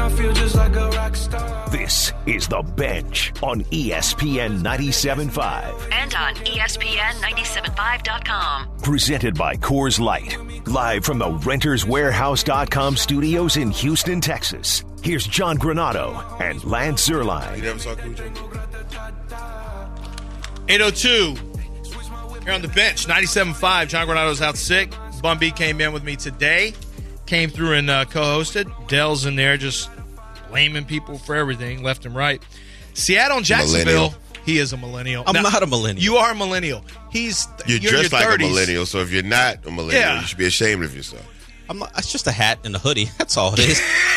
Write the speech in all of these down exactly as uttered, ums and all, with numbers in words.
I feel just like a rock star. This is The Bench on E S P N ninety-seven point five. And on E S P N ninety-seven point five dot com. Presented by Coors Light. Live from the Renters Warehouse dot com studios in Houston, Texas. Here's John Granado and Lance Zierlein. You never saw Cujo? eight oh two. Here on The Bench, ninety-seven point five. John Granado's out sick. Bun B came in with me today. Came through and uh, co-hosted. Dell's in there just blaming people for everything, left and right. Seattle and Jacksonville. Millennial. He is a millennial. I'm now, not a millennial. You are a millennial. He's You're, you're dressed your like thirties. a millennial, so if you're not a millennial, Yeah. you should be ashamed of yourself. I'm not, it's just a hat and a hoodie. That's all it is.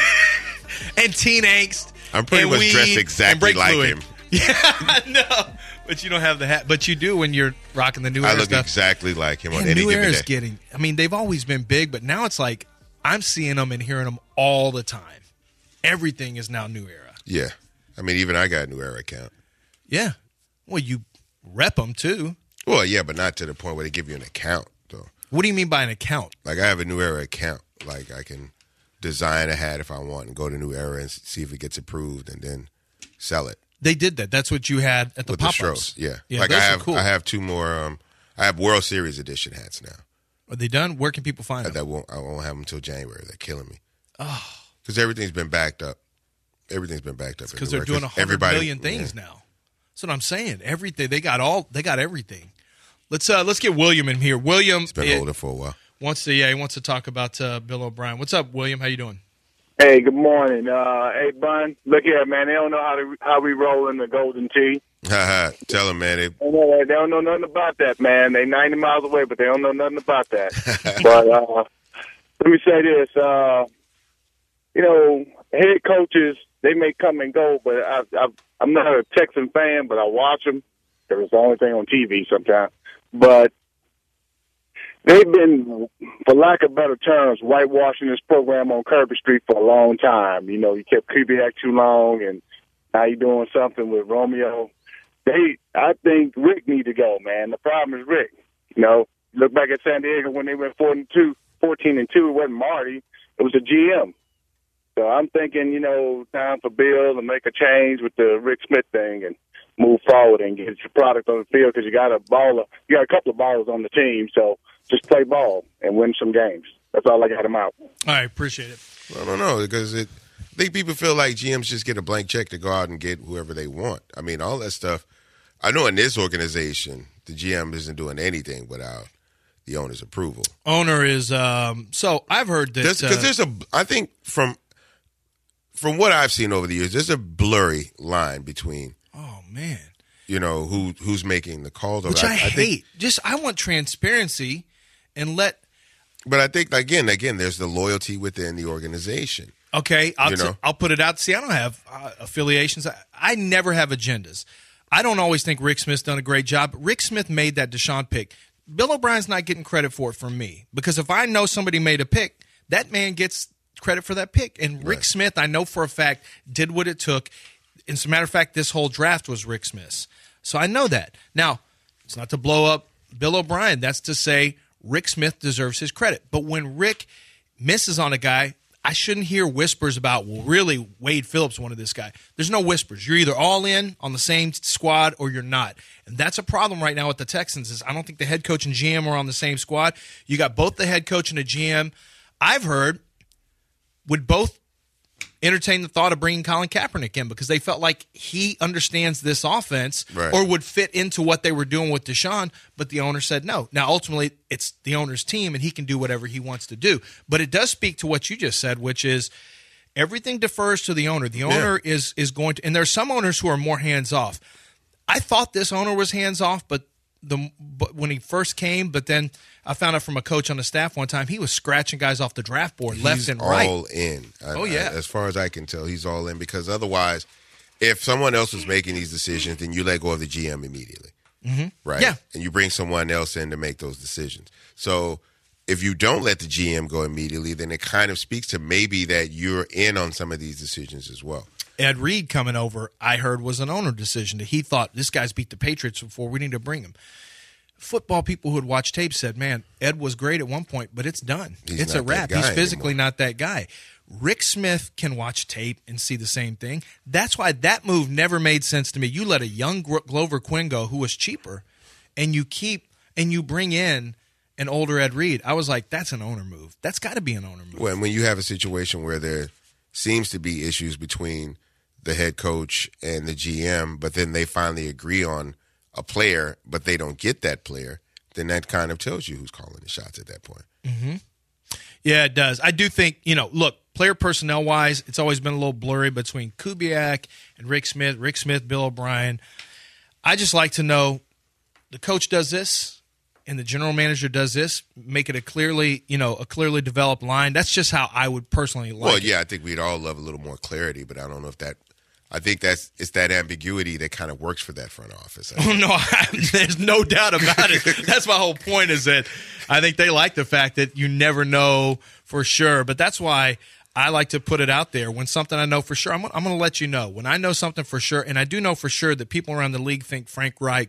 And teen angst. I'm pretty and much weed, dressed and exactly brake like fluid. him. Yeah, no. But you don't have the hat. But you do when you're rocking the new I era look stuff. exactly like him Man, on any new given era's day. getting. I mean, they've always been big, but now it's like I'm seeing them and hearing them all the time. Everything is now new era. Yeah. I mean, even I got a new era account. Yeah. Well, you rep them too. Well, yeah, but not to the point where they give you an account, though. What do you mean by an account? Like, I have a new era account. Like, I can design a hat if I want and go to New Era and see if it gets approved and then sell it. They did that. That's what you had at the With the pop-ups. Stros, yeah. Yeah, like those I are have, cool. I have two more. Um, I have World Series edition hats now. Are they done? Where can people find them? That won't. I won't have them until January. They're killing me. Oh, because everything's been backed up. Everyth's been backed up. Because they're everywhere. doing a hundred Everybody- million things yeah. now. That's what I'm saying. Everything they got all they got everything. Let's uh let's get William in here. William It's been it, holding for a while. wants to yeah he wants to talk about uh, Bill O'Brien. What's up, William? How you doing? Hey, good morning. Uh, hey, Bun, look here, man. They don't know how to how we roll in the Golden Tee. Tell them, man. They, They don't know- they don't know nothing about that, man. They ninety miles away, but they don't know nothing about that. But uh, let me say this. Uh, you know, head coaches, they may come and go, but I, I, I'm not a Texan fan, but I watch them because it's the only thing on T V sometimes. But they've been, for lack of better terms, whitewashing this program on Kirby Street for a long time. You know, you kept Kubiak too long, and now you're doing something with Romeo. They, I think Rick need to go, man. The problem is Rick. You know, look back at San Diego when they went fourteen and two. fourteen and two, it wasn't Marty. It was a G M. So I'm thinking, you know, time for Bill to make a change with the Rick Smith thing and move forward and get your product on the field because you got a baller, you got a couple of ballers on the team. So just play ball and win some games. That's all I got him out. All right, appreciate it. I don't know because it. I think people feel like G Ms just get a blank check to go out and get whoever they want. I mean, all that stuff. I know in this organization, the G M isn't doing anything without the owner's approval. Owner is um. So I've heard that Because uh, there's a. I think from from what I've seen over the years, there's a blurry line between. Oh man. You know who who's making the calls, Which I, I, I hate. think, Just I want transparency and let. But I think again, again, there's the loyalty within the organization. Okay, I'll, You t- know? I'll put it out. See, I don't have uh, affiliations. I, I never have agendas. I don't always think Rick Smith's done a great job. Rick Smith made that Deshaun pick. Bill O'Brien's not getting credit for it from me because if I know somebody made a pick, that man gets credit for that pick. And Rick Right. Smith, I know for a fact, did what it took. As a matter of fact, this whole draft was Rick Smith's. So I know that. Now, it's not to blow up Bill O'Brien. That's to say Rick Smith deserves his credit. But when Rick misses on a guy, I shouldn't hear whispers about, well, really, Wade Phillips wanted this guy. There's no whispers. You're either all in on the same squad or you're not. And that's a problem right now with the Texans is I don't think the head coach and G M are on the same squad. You got both the head coach and the G M. I've heard would both entertain the thought of bringing Colin Kaepernick in because they felt like he understands this offense Right. or would fit into what they were doing with Deshaun, but the owner said no. Now, ultimately, it's the owner's team, and he can do whatever he wants to do. But it does speak to what you just said, which is everything defers to the owner. The owner Yeah. is is going to – and there are some owners who are more hands-off. I thought this owner was hands-off, but the but when he first came, but then I found out from a coach on the staff one time, he was scratching guys off the draft board left He's and right. all in. I- Oh, yeah. I- as far as I can tell, he's all in because otherwise, if someone else was making these decisions, then you let go of the G M immediately, Mhm. right? Yeah. And you bring someone else in to make those decisions. So if you don't let the G M go immediately, then it kind of speaks to maybe that you're in on some of these decisions as well. Ed Reed coming over, I heard, was an owner decision. He thought this guy's beat the Patriots before. We need to bring him. Football people who had watched tape said, man, Ed was great at one point, but it's done. He's it's a not that wrap. guy He's physically anymore. not that guy. Rick Smith can watch tape and see the same thing. That's why that move never made sense to me. You let a young Glover Quinn go who was cheaper, and you keep and you bring in an older Ed Reed. I was like, that's an owner move. That's got to be an owner move. When, when you have a situation where there seems to be issues between the head coach and the G M, but then they finally agree on a player, but they don't get that player, then that kind of tells you who's calling the shots at that point. Mm-hmm. Yeah, it does. I do think, you know, look, player personnel-wise, it's always been a little blurry between Kubiak and Rick Smith, Rick Smith, Bill O'Brien. I just like to know the coach does this and the general manager does this, make it a clearly, you know, a clearly developed line. That's just how I would personally like Well, it. yeah, I think we'd all love a little more clarity, but I don't know if that – I think that's it's that ambiguity that kind of works for that front office. Oh, no, I, there's no doubt about it. That's my whole point is that I think they like the fact that you never know for sure. But that's why I like to put it out there. When something I know for sure, I'm, I'm going to let you know. When I know something for sure, and I do know for sure that people around the league think Frank Reich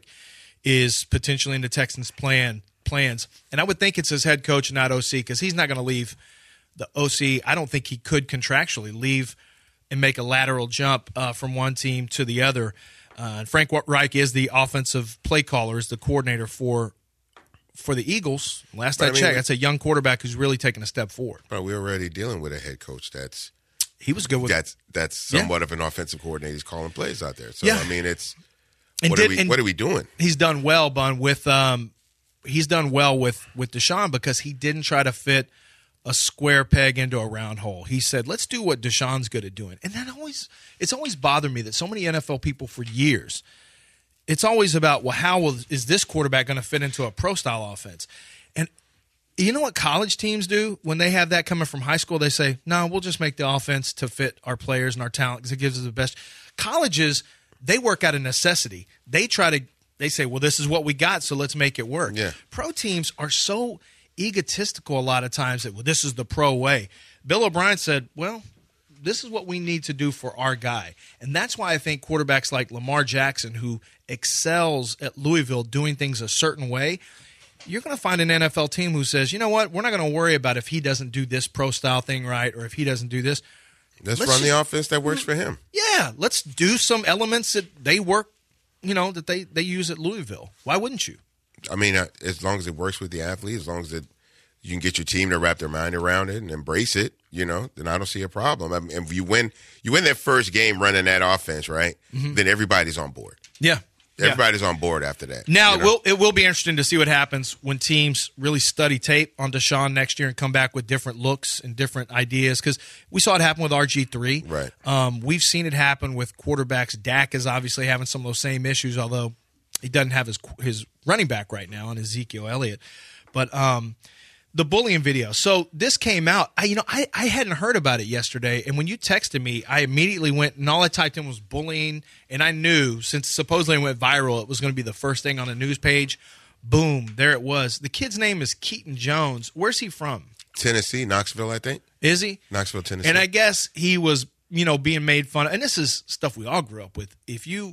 is potentially in the Texans' plan plans. And I would think it's his head coach, not O C, because he's not going to leave the O C. I don't think he could contractually leave and make a lateral jump uh, from one team to the other. Uh, and Frank Reich is the offensive play caller, is the coordinator for for the Eagles. Last But I, I mean, checked, that's a young quarterback who's really taken a step forward. But we're already dealing with a head coach that's He was good with that's that's somewhat of an offensive coordinator. He's calling plays out there. So Yeah. I mean, it's And what did- are we and- what are we doing? He's done well, Bun, with um, he's done well with with Deshaun because he didn't try to fit a square peg into a round hole. He said, let's do what Deshaun's good at doing. And that always, it's always bothered me that so many N F L people for years, it's always about, well, how will, is this quarterback going to fit into a pro-style offense? And you know what college teams do when they have that coming from high school? They say, no, we'll just make the offense to fit our players and our talent because it gives us the best. Colleges, they work out of necessity. They try to, they say, well, this is what we got, so let's make it work. Yeah. Pro teams are so egotistical a lot of times that, well, this is the pro way. Bill O'Brien said, well, this is what we need to do for our guy. And that's why I think quarterbacks like Lamar Jackson, who excels at Louisville doing things a certain way, you're going to find an N F L team who says, you know what, we're not going to worry about if he doesn't do this pro-style thing right or if he doesn't do this. Let's, Let's run the just- offense that works for him. Yeah, let's do some elements that they work, you know, that they, they use at Louisville. Why wouldn't you? I mean, uh, as long as it works with the athlete, as long as it, you can get your team to wrap their mind around it and embrace it, you know, then I don't see a problem. I mean, if you win, you win that first game running that offense, right? Mm-hmm. Then everybody's on board. Yeah. Everybody's on board after that. Now, you it know? will it will be interesting to see what happens when teams really study tape on Deshaun next year and come back with different looks and different ideas. Because we saw it happen with R G three. Right. Um, we've seen it happen with quarterbacks. Dak is obviously having some of those same issues, although he doesn't have his his running back right now in Ezekiel Elliott. But um, the bullying video. So this came out. I you know I, I hadn't heard about it yesterday, and when you texted me, I immediately went and all I typed in was bullying, and I knew since supposedly it went viral, it was going to be the first thing on the news page. Boom, there it was. The kid's name is Keaton Jones. Where's he from? Tennessee, Knoxville, I think. Is he? Knoxville, Tennessee. And I guess he was, you know, being made fun of. And this is stuff we all grew up with. If you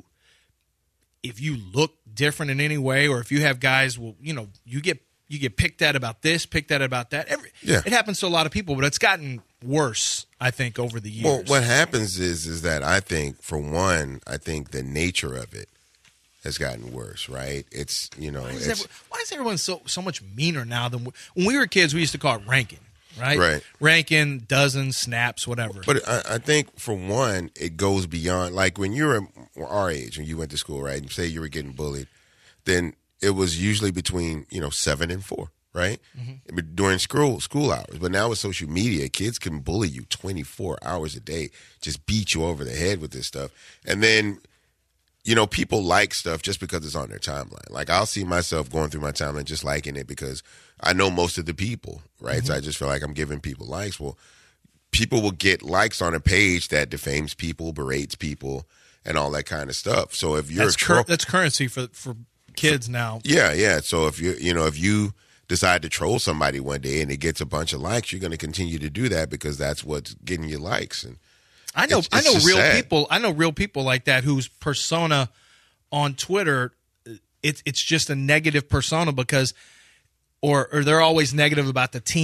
if you look different in any way, or if you have guys, well, you know, you get you get picked at about this, picked at about that. Every, Yeah. It happens to a lot of people, but it's gotten worse, I think, over the years. Well, what happens is is that I think, for one, I think the nature of it has gotten worse, right? It's, you know, why, is it's, every- why is everyone so so much meaner now than we, when we were kids? We used to call it ranking, right? Right. Ranking, dozens, snaps, whatever. but I, I think, for one, it goes beyond, like when you were our age and you went to school, right, and say you were getting bullied, then it was usually between, you know, seven and four, right? Mm-hmm. During school school hours. But now with social media, kids can bully you twenty-four hours a day, just beat you over the head with this stuff. And then, you know, people like stuff just because it's on their timeline. Like, I'll see myself going through my timeline just liking it because I know most of the people, right? Mm-hmm. So I just feel like I'm giving people likes. Well, people will get likes on a page that defames people, berates people, and all that kind of stuff. So if you're that's, a troll, cur- that's currency for for kids now. yeah, yeah. So if you you know if you decide to troll somebody one day and it gets a bunch of likes, you're going to continue to do that because that's what's getting you likes. And I know It's- I it's know just real sad. people. I know real people like that whose persona on Twitter, it's it's just a negative persona because, or or they're always negative about the team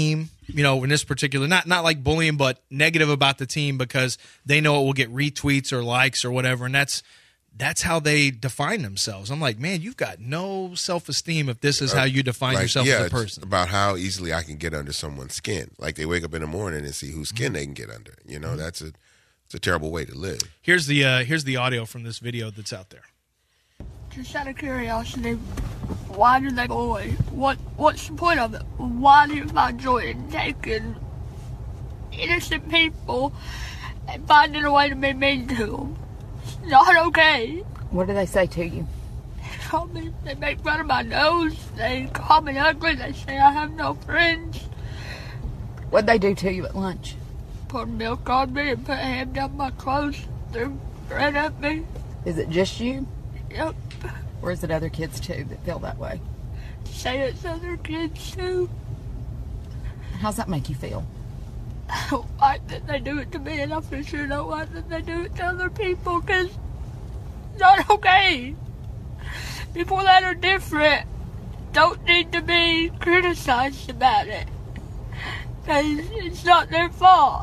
you know, in this particular, not not like bullying, but negative about the team because they know it will get retweets or likes or whatever, and that's that's how they define themselves. I'm like, man, you've got no self-esteem if this is how you define Like, yourself yeah, as a it's person. about how easily I can get under someone's skin. Like they wake up in the morning and see whose skin they can get under. You know, that's a it's a terrible way to live. Here's the uh, here's the audio from this video that's out there. Just out of curiosity, why do they bully? What What's the point of it? Why do you find joy in taking innocent people and finding a way to be mean to them? It's not okay. What do they say to you? They call me, they make fun of my nose. They call me ugly. They say I have no friends. What'd they do to you at lunch? Put milk on me and put a hand down my clothes. Threw bread at me. Is it just you? Yep. Or is it other kids too that feel that way? Say it's other kids too. How's that make you feel? I don't like that they do it to me, and I for sure don't like that they do it to other people, because it's not okay. People that are different don't need to be criticized about it, because it's not their fault.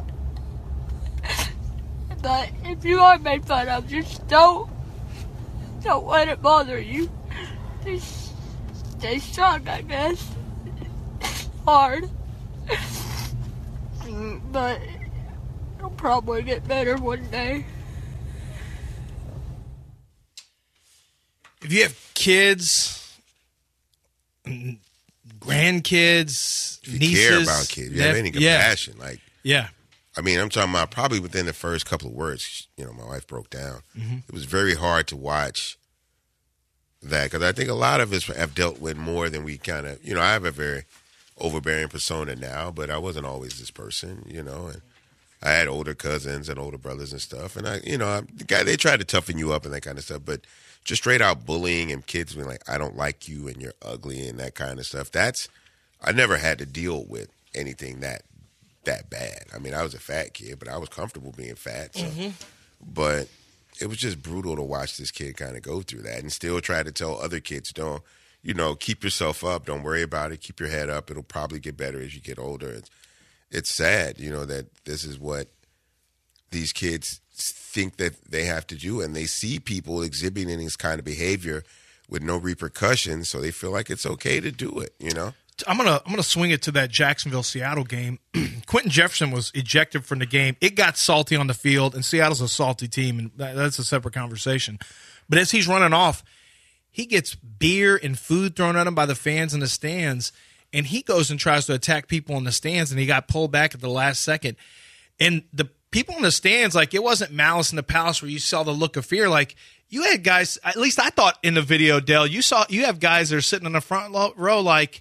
But if you are made fun of, just don't, don't let it bother you. Just stay strong, I guess. It's hard. But it'll probably get better one day. If you have kids, grandkids, If you nieces, care about kids, you have nep- any yeah. compassion. Like, Yeah. I mean, I'm talking about probably within the first couple of words, you know, my wife broke down. Mm-hmm. It was very hard to watch that because I think a lot of us have dealt with more than we kind of, you know, I have a very overbearing persona now, but I wasn't always this person, you know, and I had older cousins and older brothers and stuff. And I, you know, I, the guy, they tried to toughen you up and that kind of stuff, but just straight out bullying and kids being like, I don't like you and you're ugly and that kind of stuff. That's, I never had to deal with anything that, that bad. I mean, I was a fat kid, but I was comfortable being fat. So. Mm-hmm. But it was just brutal to watch this kid kind of go through that and still try to tell other kids, don't, you know, keep yourself up. Don't worry about it. Keep your head up. It'll probably get better as you get older. It's, it's sad, you know, that this is what these kids think that they have to do. And they see people exhibiting this kind of behavior with no repercussions. So they feel like it's okay to do it, you know? I'm gonna I'm gonna swing it to that Jacksonville Seattle game. Quentin Jefferson was ejected from the game. It got salty on the field, and Seattle's a salty team, and that, that's a separate conversation. But as he's running off, he gets beer and food thrown at him by the fans in the stands, and he goes and tries to attack people in the stands, and he got pulled back at the last second. And the people in the stands, like, it wasn't Malice in the Palace where you saw the look of fear. Like, you had guys, at least I thought in the video, Dale, you saw you have guys that are sitting in the front row like,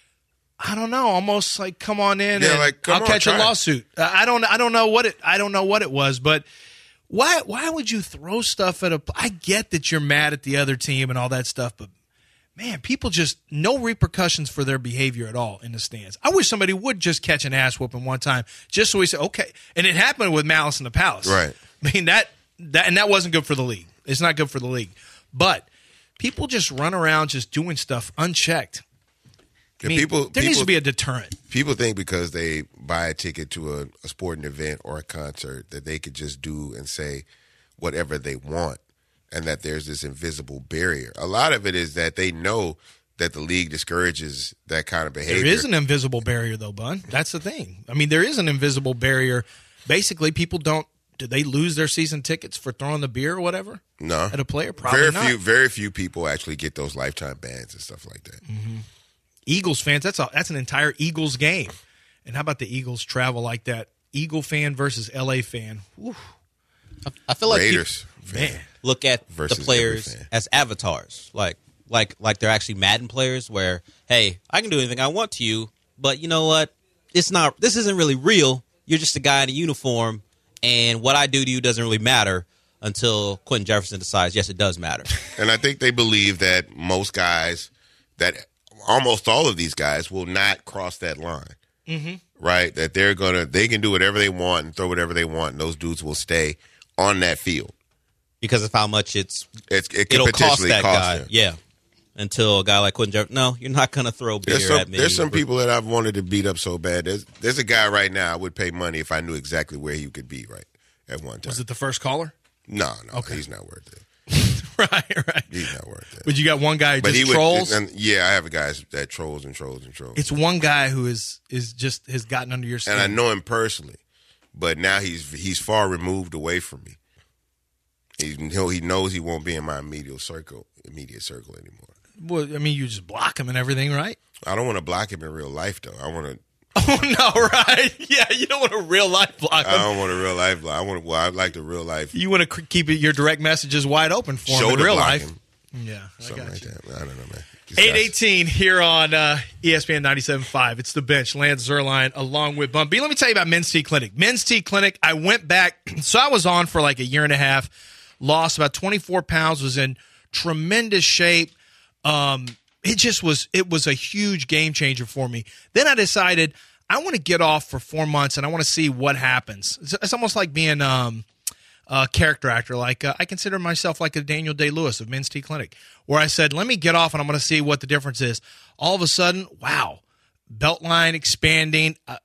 I don't know, almost like come on in Yeah, and like, come I'll on, catch a try it. lawsuit. Uh, I don't I don't know what it I don't know what it was, but why why would you throw stuff at a I get that you're mad at the other team and all that stuff, but man, people just no repercussions for their behavior at all in the stands. I wish somebody would just catch an ass whooping one time just so we say okay. And it happened with Malice in the Palace. Right. I mean that that and that wasn't good for the league. It's not good for the league. But people just run around just doing stuff unchecked. I mean, people, there people, needs to be a deterrent. People think because they buy a ticket to a, a sporting event or a concert that they could just do and say whatever they want and that there's this invisible barrier. A lot of it is that they know that the league discourages that kind of behavior. There is an invisible barrier, though, Bun. That's the thing. I mean, there is an invisible barrier. Basically, people don't – do they lose their season tickets for throwing the beer or whatever? No. At a player? Probably very not. few, very few people actually get those lifetime bans and stuff like that. Mm-hmm. Eagles fans, that's a, that's an entire Eagles game. And how about the Eagles travel like that? Eagle fan versus L A fan. Whew. I, I feel like Raiders people fan. Man. look at Versus the players every fan. as avatars, like like like they're actually Madden players. Where hey, I can do anything I want to you, but you know what? It's not. This isn't really real. You're just a guy in a uniform, and what I do to you doesn't really matter until Quentin Jefferson decides yes, it does matter. And I think they believe that most guys, that almost all of these guys will not cross that line, Mm-hmm. right? That they're going to, they can do whatever they want and throw whatever they want, and those dudes will stay on that field. Because of how much it's It's, it can it'll cost potentially that cost guy. them. Yeah, until a guy like Quentin Jefferson. No, you're not going to throw beer There's some, at me. there's some people that I've wanted to beat up so bad. There's, there's a guy right now I would pay money if I knew exactly where he could be right at one time. Was it the first caller? No, no, Okay. he's not worth it. right, right. He's not worth it. But you got one guy who But just he trolls. would, and yeah, I have a guy that trolls and trolls and trolls. It's one guy who is is just has gotten under your skin. And I know him personally, but now he's he's far removed away from me. He he knows he won't be in my immediate circle, immediate circle anymore. Well, I mean, you just block him and everything, right? I don't want to block him in real life, though. I want to. Oh no, right? Yeah, you don't want a real life block him. I don't want a real life block. I want. Well, I like the real life. You want to keep it, your direct messages wide open for him in Shoulder real block life. him. Yeah, I Something got like you. that. I don't know, man. These eight guys- eighteen here on uh, E S P N ninety-seven point five. It's The Bench. Lance Zierlein along with Bump B. Let me tell you about Men's T Clinic. Men's T Clinic, I went back. So I was on for like a year and a half, lost about twenty-four pounds, was in tremendous shape. Um, it just was, it was a huge game changer for me. Then I decided I want to get off for four months and I want to see what happens. It's, it's almost like being um, a character actor. Like uh, I consider myself like a Daniel Day-Lewis of Men's T Clinic, where I said, let me get off and I'm going to see what the difference is. All of a sudden, wow, belt line expanding, uh,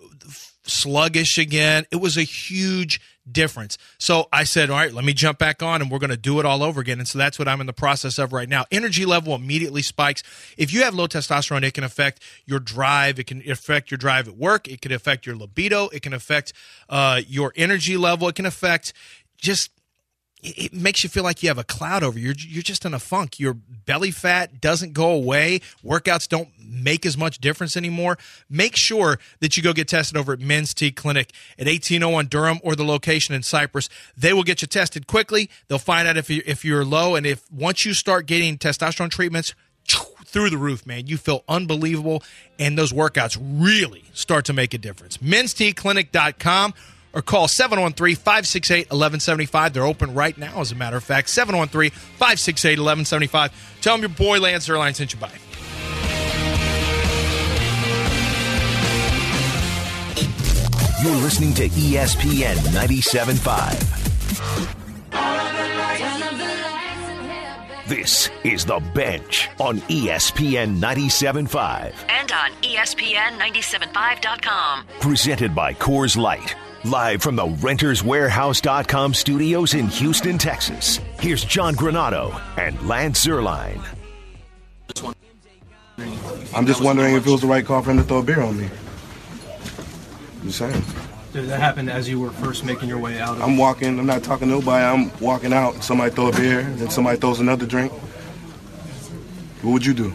sluggish again. It was a huge difference. So I said, all right, let me jump back on and we're going to do it all over again. And so that's what I'm in the process of right now. Energy level immediately spikes. If you have low testosterone, it can affect your drive. It can affect your drive at work. It can affect your libido. It can affect uh, your energy level. It can affect just it makes you feel like you have a cloud over you. You're, you're just in a funk. Your belly fat doesn't go away. Workouts don't make as much difference anymore. Make sure that you go get tested over at Men's T Clinic at eighteen oh one Durham or the location in Cypress. They will get you tested quickly. They'll find out if, you, if you're low. And if once you start getting testosterone treatments, through the roof, man. You feel unbelievable. And those workouts really start to make a difference. men's t clinic dot com. Or call seven one three, five six eight, one one seven five. They're open right now, as a matter of fact. seven one three, five six eight, one one seven five. Tell them your boy Lance Zierlein sent you by. You're listening to E S P N ninety-seven point five. This is The Bench on E S P N ninety-seven point five. And on E S P N nine seven five dot com. Presented by Coors Light. Live from the renters warehouse dot com studios in Houston, Texas. Here's John Granado and Lance Zierlein. I'm just wondering if it was the right call for him to throw a beer on me. Just saying. Did that happen as you were first making your way out of I'm walking, I'm not talking to nobody, I'm walking out. Somebody throw a beer, then somebody throws another drink. What would you do?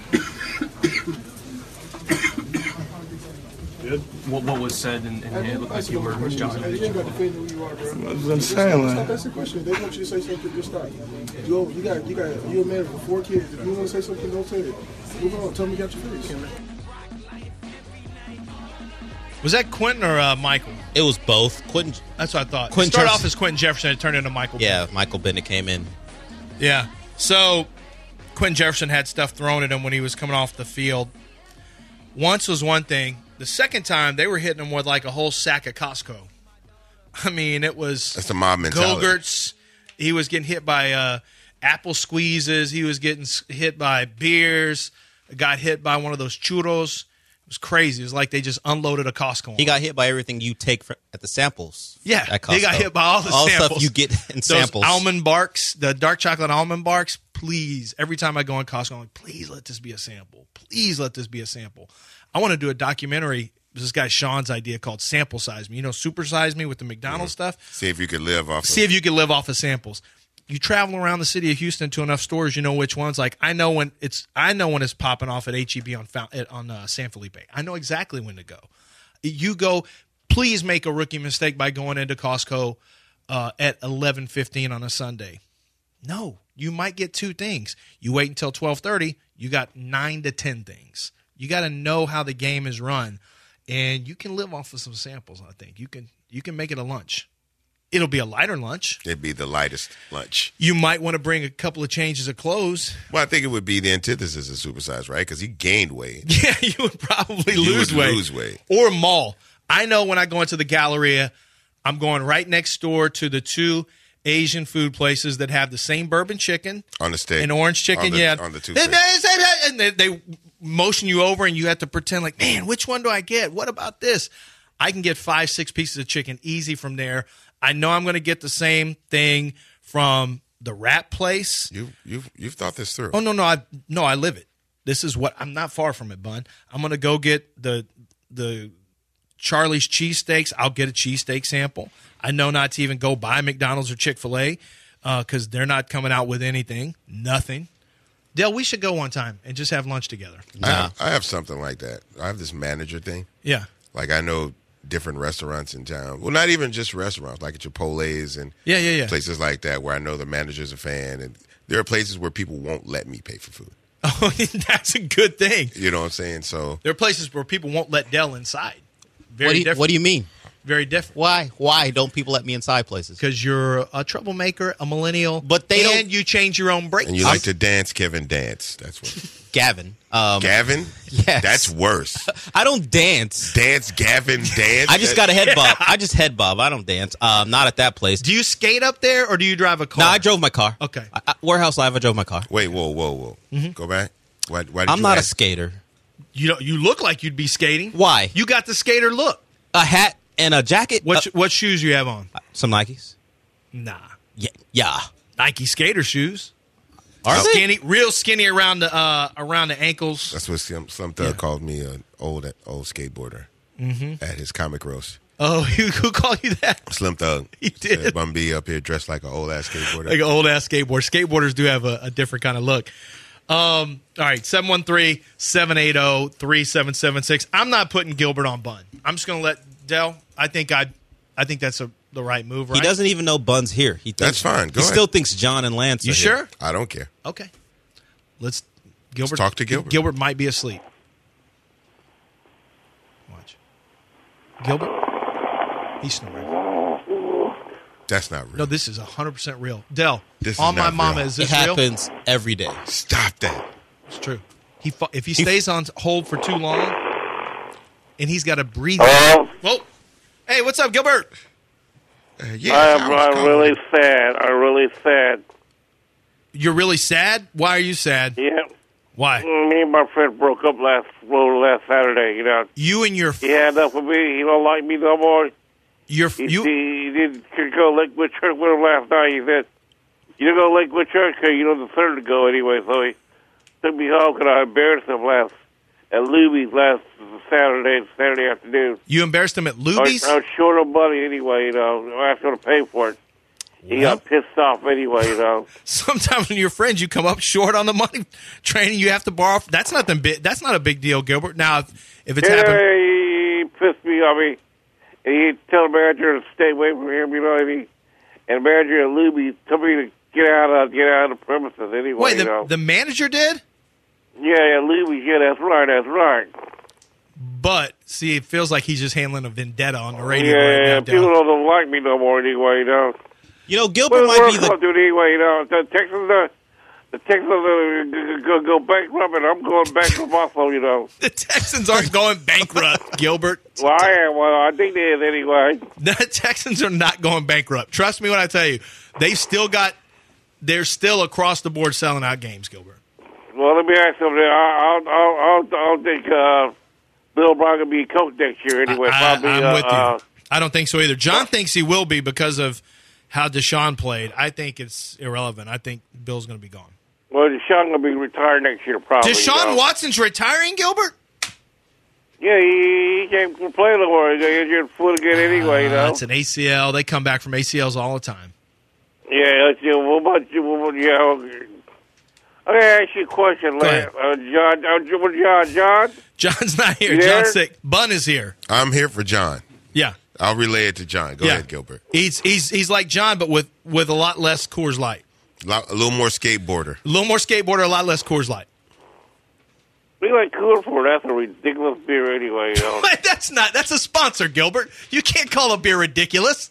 What, what was said, and, and it looked like you were jogging. I'm saying, like, Stop asking questions. They want you to say something, just stop. You, you got, you got, you're a man with four kids. If you want to say something, don't say it. Move on. Tell me you got your face. Was that Quentin or uh, Michael? It was both. Quentin. That's what I thought. Quentin It started Jefferson- off as Quentin Jefferson. It turned into Michael. Yeah, Michael Bennett came in. Yeah. So Quentin Jefferson had stuff thrown at him when he was coming off the field. Once was one thing. The second time, they were hitting him with like a whole sack of Costco. I mean, it was That's the mob mentality. Go-Gurts. He was getting hit by uh, apple squeezes. He was getting s- hit by beers. Got hit by one of those churros. It was crazy. It was like they just unloaded a Costco on He him. got hit by everything you take fr- at the samples. Yeah, at they got Costco. hit by all the all samples. stuff you get in Those samples. almond barks, the dark chocolate almond barks. Please, every time I go in Costco, I'm like, please let this be a sample. Please let this be a sample. I want to do a documentary. It was this guy Sean's idea called Sample Size Me. You know, Super Size Me with the McDonald's stuff. See if you could live off. See of, if you can live off of samples. You travel around the city of Houston to enough stores, you know which ones. Like I know when it's, I know when it's popping off at H E B on Fount- at- on uh, San Felipe. I know exactly when to go. You go. Please make a rookie mistake by going into Costco uh, at eleven fifteen on a Sunday. No, you might get two things. You wait until twelve thirty. You got nine to ten things. You got to know how the game is run, and you can live off of some samples. I think you can. You can make it a lunch. It'll be a lighter lunch. It'd be the lightest lunch. You might want to bring a couple of changes of clothes. Well, I think it would be the antithesis of supersize, right? Because he gained weight. Yeah, you would probably You lose would weight. lose weight. Or mall. I know when I go into the Galleria, I'm going right next door to the two Asian food places that have the same bourbon chicken on the steak and orange chicken. on the, yeah, on the two. They, and they, they motion you over, and you have to pretend like, man, which one do I get? What about this? I can get five, six pieces of chicken easy from there. I know I'm going to get the same thing from the Rat Place. You you've you've thought this through. Oh no no I no I live it. This is what I'm not far from it, Bun. I'm going to go get the the Charlie's cheesesteaks. I'll get a cheesesteak sample. I know not to even go buy McDonald's or Chick-fil-A because uh, they're not coming out with anything, nothing. Dale, we should go one time and just have lunch together. I have, I have something like that. I have this manager thing. Yeah. Like I know different restaurants in town. Well, not even just restaurants, like at Chipotle's and yeah, yeah, yeah. places like that where I know the manager's a fan. And there are places where people won't let me pay for food. Oh, that's a good thing. You know what I'm saying? So there are places where people won't let Dell inside. Very what, do you, different. what do you mean? Very different. Why? Why don't people let me inside places? Because you're a troublemaker, a millennial, but they and don't, you change your own breaks. And you like to dance, Kevin. Dance. That's what. Gavin. Um, Gavin? Yes. That's worse. I don't dance. Dance, Gavin, dance. I just got a head bob. I just head bob. I don't dance. Um, not at that place. Do you skate up there or do you drive a car? No, I drove my car. Okay. I, I, Warehouse Live, I drove my car. Wait, whoa, whoa, whoa. Mm-hmm. Go back. Why, why did I'm you not ask? a skater. You know, you look like you'd be skating. Why? You got the skater look. A hat and a jacket. What uh, what shoes you have on? Some Nikes. Nah. Yeah. Yeah. Nike skater shoes. Are they? Skinny, real skinny around the uh, around the ankles. That's what some, some thug yeah. called me an old old skateboarder mm-hmm. at his comic roast. Oh, who, who called you that? Slim Thug. He did. Said, Bum B up here dressed like an old ass skateboarder. Like an old ass skateboarder. Skateboarders do have a, a different kind of look. Um, all right, seven one three, seven eight zero, three seven seven six. I'm not putting Gilbert on Bun. I'm just going to let Dell. I think I, I think that's a, the right move. Right? He doesn't even know Bun's here. He thinks, that's fine. Go he ahead. still thinks John and Lance. You are sure? Here. I don't care. Okay. Let's Gilbert Let's talk to Gilbert. Gilbert might be asleep. Watch. Gilbert. He's snoring. That's not real. No, this is one hundred percent real. Dell, this on is my not mama, real. is this it real? happens every day. Stop that. It's true. He fu- If he stays on hold for too long, and he's got to breathe. Hello? Whoa. Hey, what's up, Gilbert? Uh, yeah, I'm, I'm really sad. I'm really sad. You're really sad? Why are you sad? Yeah. Why? Me and my friend broke up last well, last Saturday, you know. You and your... F- he had enough of me. He don't like me no more. Your, he, you... he, he didn't go Lakewood Church with him last night. He said, you didn't go Lakewood Church because you know the third to go anyway. So he took me home because I embarrassed him last at Luby's last Saturday, Saturday afternoon. You embarrassed him at Luby's? I was short of money anyway, you know. I was going to pay for it. He Well, got pissed off anyway, you know. Sometimes when you're friends, you come up short on the money training. You have to borrow. That's not the big. That's not a big deal, Gilbert. Now, if, if it's yeah, happened, he pissed me off. He, he told the manager to stay away from him, you know. And, he, and the manager at Luby told me to get out of get out of the premises anyway. wait, the, you know. the manager did? Yeah, yeah, Luby. Yeah, that's right. That's right. But see, it feels like he's just handling a vendetta on the radio. Yeah, right now, people Dell. don't like me no more anyway, you know. You know, Gilbert Well, might be we're the... do it anyway, you know. The Texans, uh, the Texans are go, go bankrupt, and I'm going bankrupt also, you know. The Texans aren't going bankrupt, Gilbert. Well, I am. Well, I think they is anyway. The Texans are not going bankrupt. Trust me when I tell you, they've still got. They're still across the board selling out games, Gilbert. Well, let me ask you something. I'll, I'll, I'll, I'll think uh, Bill Brown will be coach next year anyway. I, Probably. I'm uh, with you. Uh, I don't think so either. John thinks he will be because of how Deshaun played. I think it's irrelevant. I think Bill's going to be gone. well, Deshaun will be retired next year, probably. Deshaun you know. Watson's retiring, Gilbert? Yeah, he, he can't play no more. He's injured foot again anyway, you Uh, know. it's an A C L. They come back from A C Ls all the time. Yeah, let's see. What about you? What about, yeah. Okay, ask you a question, Lance. Uh, John, uh, John, John? John's not here. You there? John's sick. Bun is here. I'm here for John. Yeah. I'll relay it to John. Go Yeah. ahead, Gilbert. He's he's he's like John, but with, with a lot less Coors Light. Lo- A little more skateboarder. A little more skateboarder, a lot less Coors Light. We like Coors for that's a ridiculous beer anyway, you know. That's not. That's a sponsor, Gilbert. You can't call a beer ridiculous.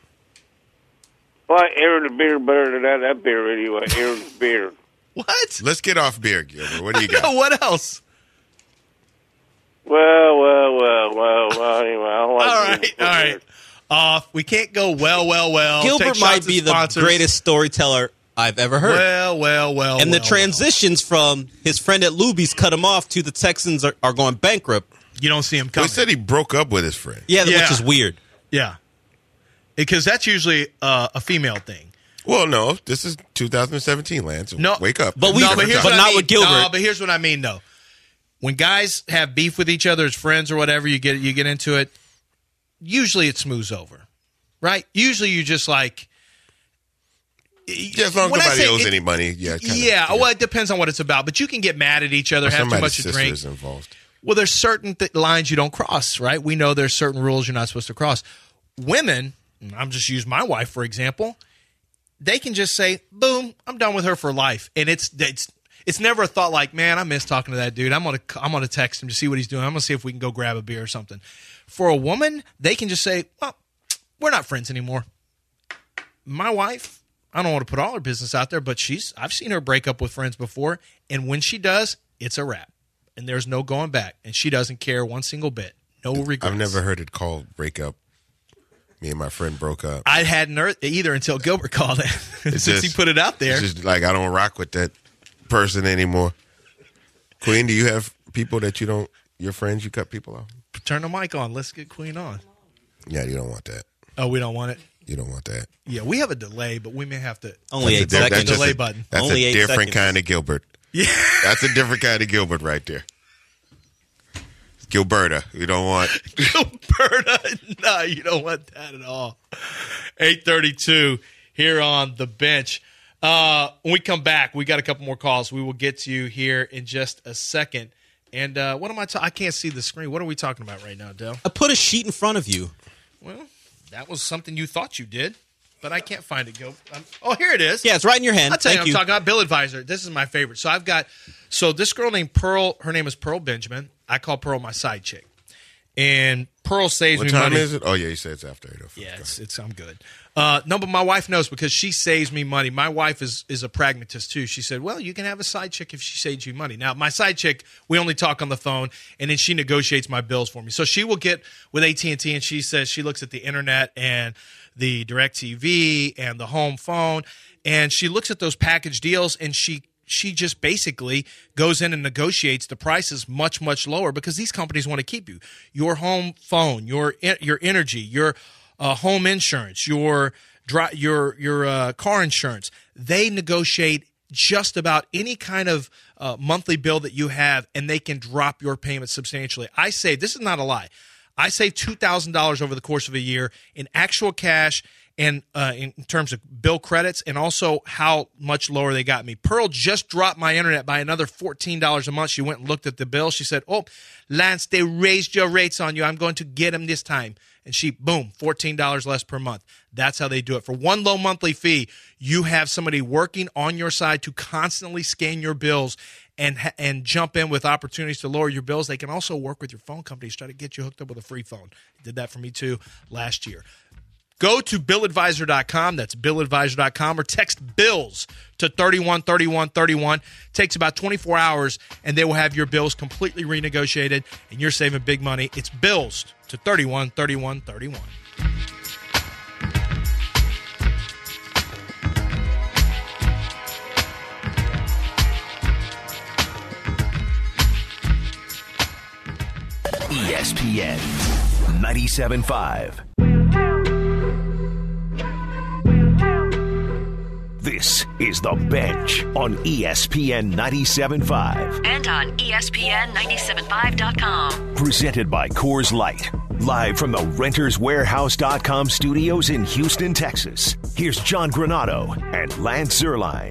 Well, Aaron's beer better than that, that beer anyway. Aaron's beer. What? Let's get off beer, Gilbert. What do you got? What else? Well, well, well, well, well, anyway, I don't like All beer right, for all beer. right. off. We can't go well, well, well. Gilbert Take might shots be at the sponsors. greatest storyteller I've ever heard. Well, well, well, and well, the transitions from his friend at Luby's cut him off to the Texans are, are going bankrupt. You don't see him Well, coming. he said he broke up with his friend. Yeah, Yeah. which is weird. Yeah. Because that's usually uh, a female thing. Well, no, this is two thousand seventeen, Lance. No, Wake up. But we- no, but here's but what not I mean. with Gilbert. No, but here's what I mean, though. When guys have beef with each other as friends or whatever, you get you get into it. Usually, it smooths over, right? Usually, you just like. Yeah, as long as when I nobody say owes it- any money. Yeah, kinda, Yeah, well, it depends on what it's about. But you can get mad at each other, Or have too somebody's much to sister drink. is involved. Well, there's certain th- lines you don't cross, right? We know there's certain rules you're not supposed to cross. Women, and I'm just use my wife for example. They can just say, "Boom, I'm done with her for life," and it's it's it's never a thought like, "Man, I miss talking to that dude. I'm gonna I'm gonna text him to see what he's doing. I'm gonna see if we can go grab a beer or something." For a woman, they can just say, "Well, we're not friends anymore." My wife, I don't want to put all her business out there, but she's I've seen her break up with friends before, and when she does, it's a wrap. And there's no going back. And she doesn't care one single bit. No regrets. I've never heard it called break up. Me and my friend broke up. I hadn't heard either until Gilbert called it. It's Since just- he put it out there. It's just like I don't rock with that person anymore. Queen, do you have people that you don't, your friends, you cut people off? Turn the mic on. Let's get Queen on. Yeah, you don't want that. Oh, we don't want it? You don't want that. Yeah, we have a delay, but we may have to. Only That's eight a, seconds. That's just Delay a, button. That's Only a eight different seconds. kind of Gilbert. Yeah. That's a different kind of Gilbert right there. Gilberta, you don't want. Gilberta, no, you don't want that at all. eight thirty-two here on the bench. Uh, when we come back, we got a couple more calls. We will get to you here in just a second. And uh, what am I talking? I can't see the screen. What are we talking about right now, Dell? I put a sheet in front of you. Well, that was something you thought you did, but I can't find it. Gil. Um, oh, here it is. Yeah, it's right in your hand. I'll tell Thank you, you. I'm talking about Bill Advisor. This is my favorite. So I've got, so this girl named Pearl, her name is Pearl Benjamin. I call Pearl my side chick. And Pearl saves What me time money. is it? Oh, yeah, you said it's after eight oh five. Yeah, it's, it's I'm good. Uh, no, but my wife knows because she saves me money. My wife is is a pragmatist too. She said, "Well, you can have a side chick if she saves you money." Now, my side chick, we only talk on the phone, and then she negotiates my bills for me. So she will get with A T and T, and she says she looks at the internet and the DirecTV and the home phone, and she looks at those package deals, and she she just basically goes in and negotiates the prices much, much lower because these companies want to keep you. Your home phone, your your energy, your uh, home insurance, your dri- your your uh, car insurance. They negotiate just about any kind of uh, monthly bill that you have, and they can drop your payment substantially. I say, this is not a lie, I save two thousand dollars over the course of a year in actual cash and uh, in terms of bill credits, and also how much lower they got me. Pearl just dropped my internet by another fourteen dollars a month. She went and looked at the bill. She said, "Oh, Lance, they raised your rates on you. I'm going to get them this time." And she, boom, fourteen dollars less per month. That's how they do it. For one low monthly fee, you have somebody working on your side to constantly scan your bills and and jump in with opportunities to lower your bills. They can also work with your phone companies, try to get you hooked up with a free phone. Did that for me too last year. Go to bill advisor dot com. That's bill advisor dot com, or text BILLS to thirty-one thirty-one thirty-one. Takes about twenty-four hours, and they will have your bills completely renegotiated, and you're saving big money. It's BILLS to thirty-one thirty-one thirty-one. E S P N ninety-seven point five. This is The Bench on E S P N ninety-seven point five. And on E S P N nine seven five dot com. Presented by Coors Light. Live from the Renters Warehouse dot com studios in Houston, Texas. Here's John Granado and Lance Zierlein.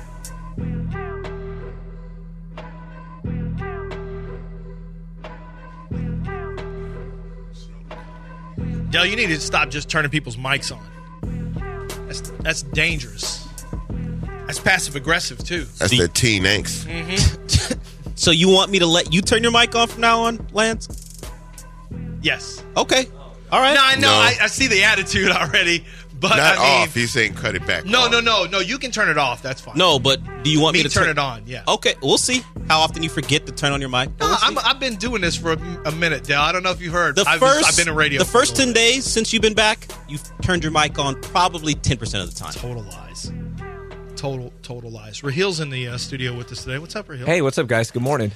Dell, you need to stop just turning people's mics on. That's that's dangerous. That's passive aggressive too. That's The- the teen angst. Mm-hmm. So you want me to let you turn your mic on from now on, Lance? Yes. Okay. All right. No, I know. No. I, I see the attitude already, But Not I mean, off. He's saying cut it back. No, off. no, no, no. You can turn it off. That's fine. No, but do you want me, me to turn it on? Yeah. Okay, we'll see how often you forget to turn on your mic. No, We'll I'm, see. I've been doing this for a, a minute, Dale. I don't know if you heard. The I've, first, I've been in radio. The for a first little ten bit. days since you've been back, you've turned your mic on probably ten percent of the time. Total lies. Total, total lies. Rahil's in the uh, studio with us today. What's up, Rahil? Hey, what's up, guys? Good morning.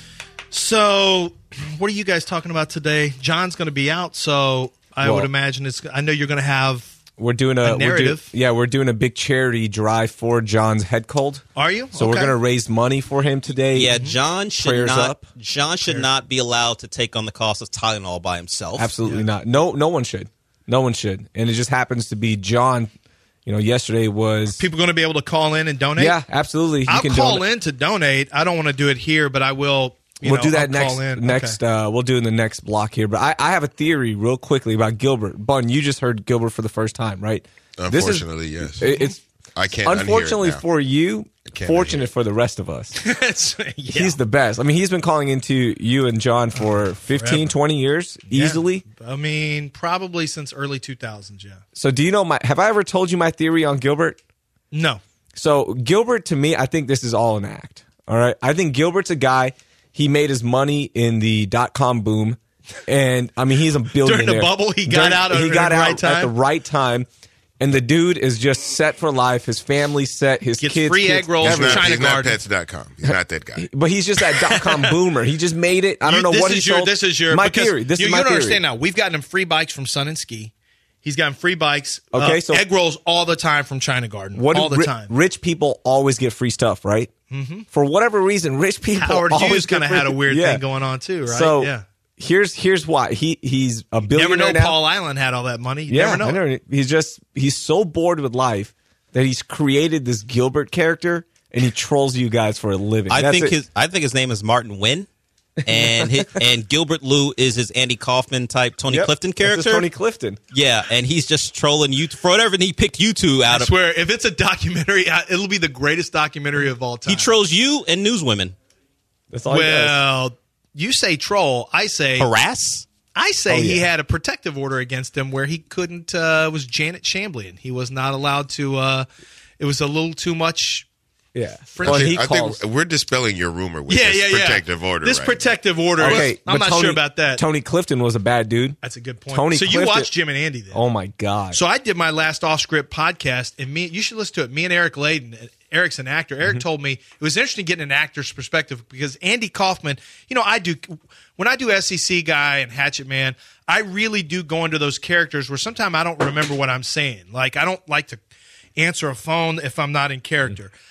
So, what are you guys talking about today? John's going to be out, so I Well- would imagine it's. I know you're going to have. We're doing a, A we're doing- narrative. yeah, we're doing a big charity drive for John's head cold. Are you? So we're Okay. going to raise money for him today. Yeah, John should Prayers not. up. John should not be allowed to take on the cost of Tylenol by himself. Absolutely not. No, no one should. No one should. And it just happens to be John. You know, yesterday was People going to be able to call in and donate. yeah, absolutely. You I'll can call donate. in to donate. I don't want to do it here, but I will. You We'll know, do that I'll next. call in. Next, Okay. uh, we'll do it in the next block here. But I, I have a theory, real quickly, about Gilbert. Bun, you just heard Gilbert for the first time, right? This is- Unfortunately, yes. it- It's I can't unhear it unfortunately now. for you, can't fortunate for the rest of us. It's- yeah. He's the best. I mean, he's been calling into you and John for fifteen, Forever. twenty years Yeah. easily. I mean, probably since early two thousands. Yeah. So, do you know my? Have I ever told you my theory on Gilbert? No. So, Gilbert, to me, I think this is all an act. All right, I think Gilbert's a guy. He made his money in the dot com boom, and I mean, he's a billionaire. During the bubble, he got During- out He at got the out right time? at the right time. And the dude is just set for life. His family's set. His Gets kids free kids, egg rolls He's from not, China he's not Garden. pets dot com. He's not that guy. But he's just that dot com boomer. He just made it. I don't You- know this what is he your, sold. This is your my because theory. This you, is my you don't theory. understand now. We've gotten him free bikes from Sun and Ski. He's gotten free bikes. Okay, uh, so- egg rolls all the time from China Garden. What all do the ri- time. Rich people always get free stuff, right? Mm-hmm. For whatever reason, rich people Howard always Hughes get kind of free- had a weird Yeah. thing going on too, right? So yeah. here's here's why he he's a Never billionaire know now. Paul Island had all that money. You yeah, never know. I never, he's just he's so bored with life that he's created this Gilbert character and he trolls you guys for a living. I That's think it. his I think his name is Martin Wynn, and his, and Gilbert Lou is his Andy Kaufman type Tony Yep, Clifton that's his character. Tony Clifton. Yeah, and he's just trolling you for whatever he picked you two out I of. swear, if it's a documentary, I- it'll be the greatest documentary of all time. He trolls you and newswomen. That's all he does. Well, you say troll. I say Harass. I say Oh, he yeah. had a protective order against him where he couldn't. Uh, was Janet Shamblian. He was not allowed to. Uh, it was a little too much. Yeah. French- Well, I he think, I calls. think we're dispelling your rumor with Yeah, this yeah, yeah. protective order. This right protective order. Okay, is- I'm but not Tony- sure about that. Tony Clifton was a bad dude. That's a good point. Tony so you Clifton- watched Jim and Andy then? Oh my god. So I did my last off script podcast, and me, you should listen to it. Me and Eric Layden, Eric's an actor. Eric Mm-hmm. told me it was interesting getting an actor's perspective because Andy Kaufman, you know, I do when I do S E C guy and Hatchet Man, I really do go into those characters where sometimes I don't remember what I'm saying. Like I don't like to answer a phone if I'm not in character. Mm-hmm.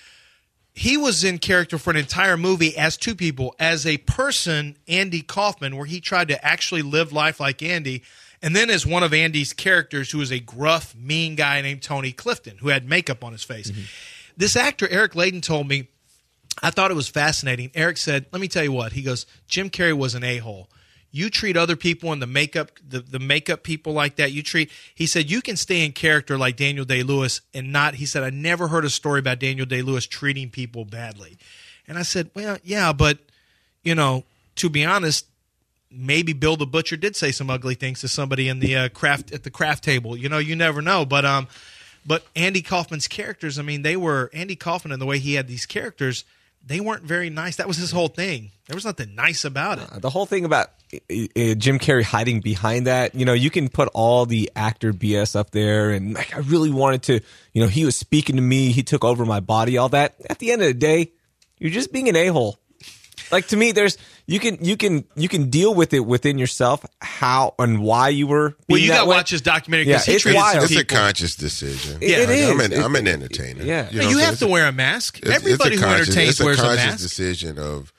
He was in character for an entire movie as two people, as a person, Andy Kaufman, where he tried to actually live life like Andy, and then as one of Andy's characters, who was a gruff, mean guy named Tony Clifton, who had makeup on his face. Mm-hmm. This actor, Eric Layden, told me, I thought it was fascinating. Eric said, let me tell you what. He goes, Jim Carrey was an a-hole. You treat other people in the makeup, the, the makeup people like that. You treat, he said, you can stay in character like Daniel Day-Lewis and not, he said, I never heard a story about Daniel Day-Lewis treating people badly. And I said, well, yeah, but, you know, to be honest, maybe Bill the Butcher did say some ugly things to somebody in the uh, craft, at the craft table. You know, you never know. But, um, but Andy Kaufman's characters, I mean, they were, Andy Kaufman and the way he had these characters, they weren't very nice. That was his whole thing. There was nothing nice about it. The whole thing about uh, uh, Jim Carrey hiding behind that, you know, you can put all the actor B S up there, and like, I really wanted to, you know, he was speaking to me, he took over my body, all that. At the end of the day, you're just being an a-hole. Like to me, there's you can you can you can deal with it within yourself, how and why you were. Being Well, you that got to way. watch his documentary Yeah, because he it's treated wild. some It's a people. conscious decision. It- it I- is. I'm an, It- I'm an entertainer. yeah. You, You, know what I'm have to saying? wear a mask. It's- Everybody it's a who conscious, entertains it's a wears a conscious mask. decision of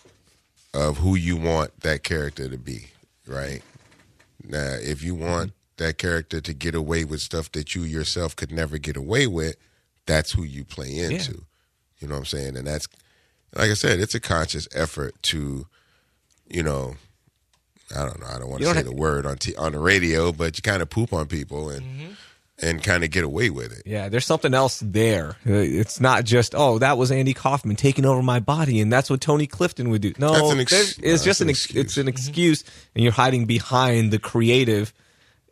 of who you want that character to be, right? Now, if you want that character to get away with stuff that you yourself could never get away with, that's who you play into. You know what I'm saying? And that's, like I said, it's a conscious effort to, you know, I don't know, I don't want You to don't say have- the word on t- on the radio, but you kind of poop on people and Mm-hmm. and kind of get away with it. Yeah, there's something else there. Uh, It's not just, oh, that was Andy Kaufman taking over my body, and that's what Tony Clifton would do. No, That's an ex- there's- no, it's just that's an an ex- excuse. it's an excuse, and you're hiding behind the creative.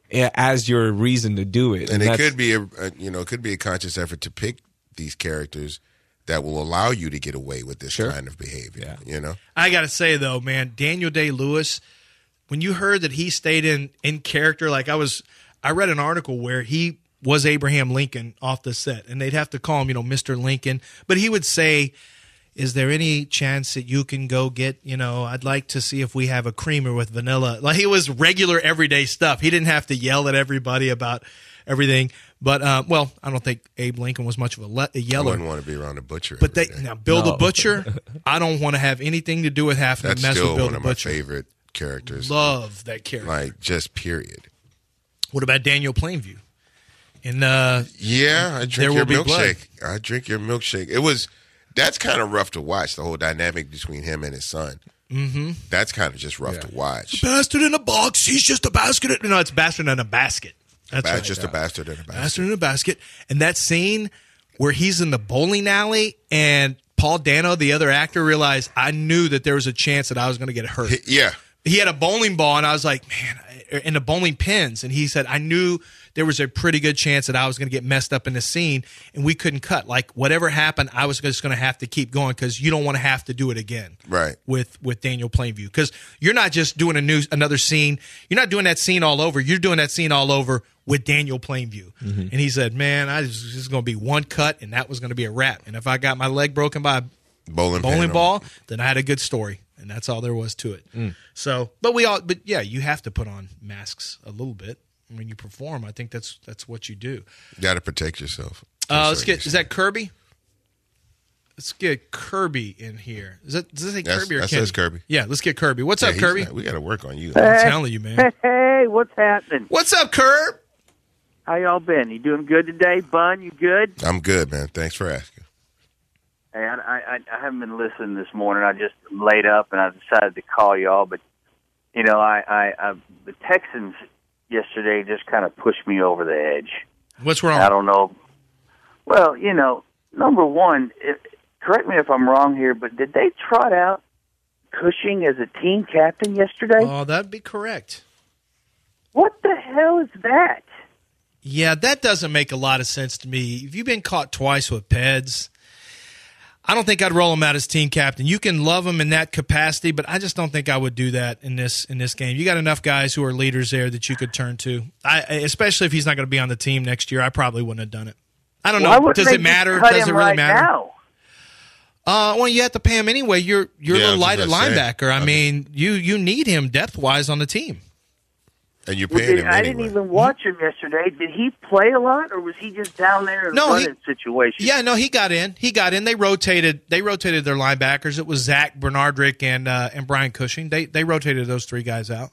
as your reason to do it. And, and it that's, could be a, a you know it could be a conscious effort to pick these characters that will allow you to get away with this Sure. kind of behavior. Yeah. You know, I got to say though, man, Daniel Day-Lewis, when you heard that he stayed in in character, like I was, I read an article where he was Abraham Lincoln off the set, and they'd have to call him, you know, Mister Lincoln, but he would say, is there any chance that you can go get, you know, I'd like to see if we have a creamer with vanilla. Like, it was regular everyday stuff. He didn't have to yell at everybody about everything. But, uh, well, I don't think Abe Lincoln was much of a, le- a I yeller. wouldn't want to be around a butcher. But they every day. now Bill No. the Butcher, I don't want to have anything to do with having That's to mess still with Bill one the of my Butcher. favorite characters. Love that character. Like, just period. What about Daniel Plainview? In uh, Yeah, I There drink Will your Be Blood. milkshake. I drink your milkshake. It was that's kind of rough to watch. The whole dynamic between him and his son. Mm-hmm. That's kind of just rough to watch. Bastard in a box. He's just a basket. No, it's bastard in a basket. That's Ba- right. just a bastard in a basket. Bastard in a basket. And that scene where he's in the bowling alley and Paul Dano, the other actor, realized I knew that there was a chance that I was going to get hurt. Yeah. He had a bowling ball, and I was like, man, and the bowling pins. And he said, I knew there was a pretty good chance that I was going to get messed up in the scene, and we couldn't cut. Like, whatever happened, I was just going to have to keep going because you don't want to have to do it again. Right. With with Daniel Plainview. Because you're not just doing a new another scene. You're not doing that scene all over. You're doing that scene all over with Daniel Plainview. Mm-hmm. And he said, man, I was just going to be one cut, and that was going to be a wrap. And if I got my leg broken by a bowling, bowling ball, then I had a good story. And that's all there was to it. Mm. So, but we all, but yeah, you have to put on masks a little bit when you perform. I think that's that's what you do. You got to protect yourself. Uh, let's get. Is that Kirby? Let's get Kirby in here. Is that does it say That's, Kirby or that Kenny? says Kirby. Yeah, let's get Kirby. What's Yeah, up, he's Kirby? not- we got to work on you. I'm telling you, man. Hey, what's happening? What's up, Kirb? How y'all been? You doing good today, Bun? You good? I'm good, man. Thanks for asking. Hey, I, I, I haven't been listening this morning. I just laid up and I decided to call y'all. But you know, I, I, I the Texans yesterday just kind of pushed me over the edge. What's wrong? I don't know. Well, you know, number one, if, correct me if I'm wrong here, but did they trot out Cushing as a team captain yesterday? Oh, that'd be correct. What the hell is that? Yeah, that doesn't make a lot of sense to me. If you've been caught twice with Peds, I don't think I'd roll him out as team captain. You can love him in that capacity, but I just don't think I would do that in this in this game. You got enough guys who are leaders there that you could turn to. I, especially if he's not going to be on the team next year, I probably wouldn't have done it. I don't Why know. wouldn't Does they it matter? just cut Does him it really right matter? now? Uh, well, you have to pay him anyway. You're you're Yeah, a I little was light at just gonna say. linebacker. I mean, you you need him depth wise on the team. And you're Well, paying did- him I anyway. didn't even watch him yesterday. Did he play a lot, or was he just down there in No, a he- running situation? Yeah, no, he got in. He got in. They rotated. They rotated their linebackers. It was Zach Bernardrick and uh, and Brian Cushing. They they rotated those three guys out.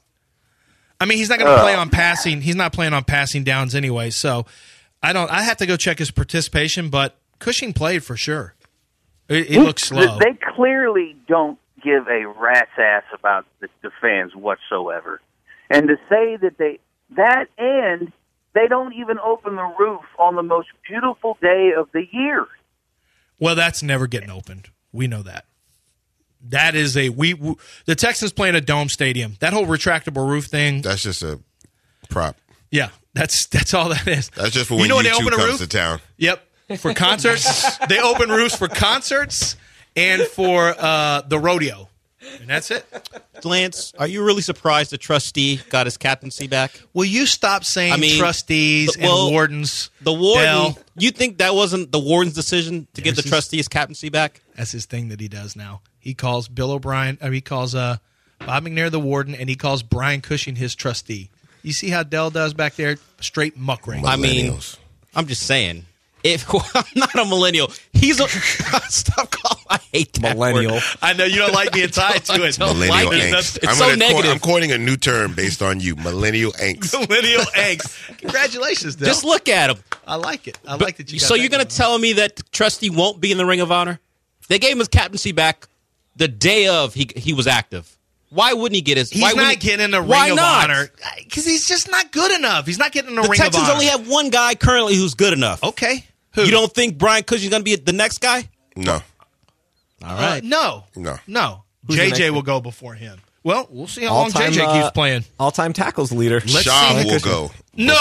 I mean, he's not going to Oh. play on passing. He's not playing on passing downs anyway. So I don't. I have to go check his participation. But Cushing played for sure. It, it looks slow. They clearly don't give a rat's ass about the, the fans whatsoever. And to say that they that and they don't even open the roof on the most beautiful day of the year. Well, that's never getting opened. We know that. That is a we. we the Texans playing a dome stadium. That whole retractable roof thing. That's just a prop. Yeah, that's that's all that is. That's just for You when know when you they two open a comes roof? to town. Yep, for concerts. They open roofs for concerts and for uh, the rodeo, and that's it. Lance, are you really surprised the trustee got his captaincy back? Will you stop saying I mean, trustees the- well, and wardens? The warden. Dell? You think that wasn't the warden's decision to give the Yes, he's- trustee his captaincy back? That's his thing that he does now. He calls Bill O'Brien, or he calls uh, Bob McNair the warden, and he calls Brian Cushing his trustee. You see how Dell does back there? Straight muckraker. I mean, I'm just saying. If I'm not a millennial, he's a stop calling. I hate that Millennial. word. I know you don't like being tied to it. Millennial Like, angst. It's I'm so gonna co- negative. I'm coining a new term based on you. Millennial angst. Millennial angst. Congratulations, Dell. Just look at him. I like it. I like that you. Got So that you're going going to tell me that the trustee won't be in the Ring of Honor? They gave him his captaincy back the day of he he was active. Why wouldn't he get his? He's why not wouldn't he- getting the why Ring of not? Honor because he's just not good enough. He's not getting the, The Ring Texans of Honor. only have one guy currently who's good enough. Okay. Who? You don't think Brian Cushing's going to be the next guy? No. All Uh, right. no. No. No. Who's the J next J one? will go before him. Well, we'll see how long J All-time, J uh, keeps playing. All-time tackles leader. Let's Shaw see. will go. No.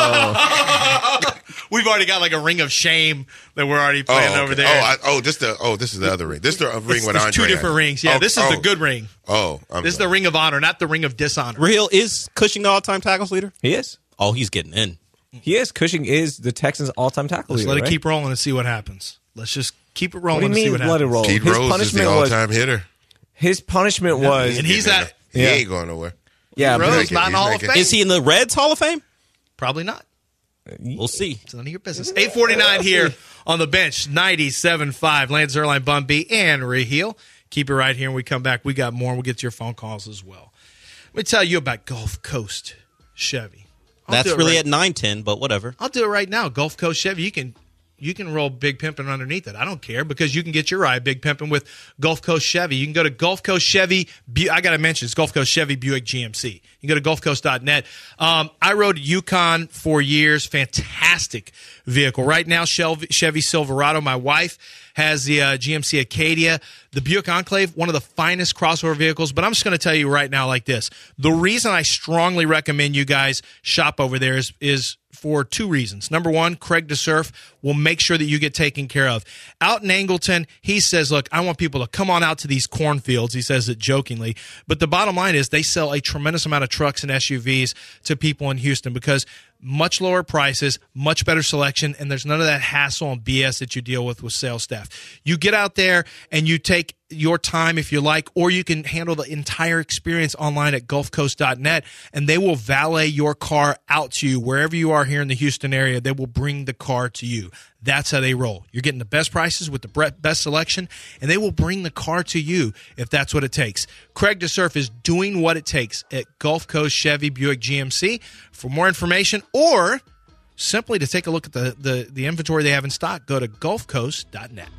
We've already got like a ring of shame that we're already Oh, playing okay. over there. Oh, I, oh, this the oh, this is the other ring. This is the ring It's- with it's Andre. two different has. rings. Yeah, Oh, this is oh. the good ring. Oh, I'm This is the ring of honor, not the ring of dishonor. Real is Cushing the all-time tackles leader? He is. Oh, he's getting in. He is. Cushing is the Texans' all-time tackle Let's leader. let it right? keep rolling and see what happens. Let's just keep it rolling What do you and see mean, what let it happens. roll? Pete His Rose is the punishment was- all-time hitter. His punishment was, And he's getting at- in there. Yeah. He ain't going nowhere. yeah, Rose but making- not in he's the Hall of making- Fame. Is he in the Reds Hall of Fame? Probably not. We'll see. It's none of your business. eight forty-nine here on the bench. ninety-seven point five. Lance Zerline, Bun B, and Raheel. Keep it right here. When we come back, we got more. We'll get to your phone calls as well. Let me tell you about Gulf Coast Chevy. I'll That's do it really right- at nine ten, but whatever. I'll do it right now. Gulf Coast Chevy. You can you can roll Big Pimpin' underneath it. I don't care because you can get your ride Big Pimpin' with Gulf Coast Chevy. You can go to Gulf Coast Chevy. Bu- I got to mention it's Gulf Coast Chevy Buick G M C. You can go to gulf coast dot net. Um, I rode Yukon for years. Fantastic vehicle. Right now, Chevy, Chevy Silverado. My wife has the uh, G M C Acadia. The Buick Enclave, one of the finest crossover vehicles. But I'm just going to tell you right now like this. The reason I strongly recommend you guys shop over there is, is for two reasons. Number one, Craig DeSurf will make sure that you get taken care of. Out in Angleton, he says, look, I want people to come on out to these cornfields. He says it jokingly. But the bottom line is they sell a tremendous amount of trucks and S U Vs to people in Houston because much lower prices, much better selection, and there's none of that hassle and B S that you deal with with sales staff. You get out there and you take your time if you like, or you can handle the entire experience online at gulf coast dot net, and they will valet your car out to you wherever you are here in the Houston area. They will bring the car to you. That's how they roll. You're getting the best prices with the best selection, and they will bring the car to you if that's what it takes. Craig DeSurf is doing what it takes at Gulf Coast Chevy Buick G M C. For more information or simply to take a look at the, the, the inventory they have in stock, go to gulf coast dot net.